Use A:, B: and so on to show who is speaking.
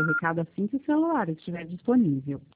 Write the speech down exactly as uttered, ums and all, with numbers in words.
A: seu recado assim que o celular estiver disponível.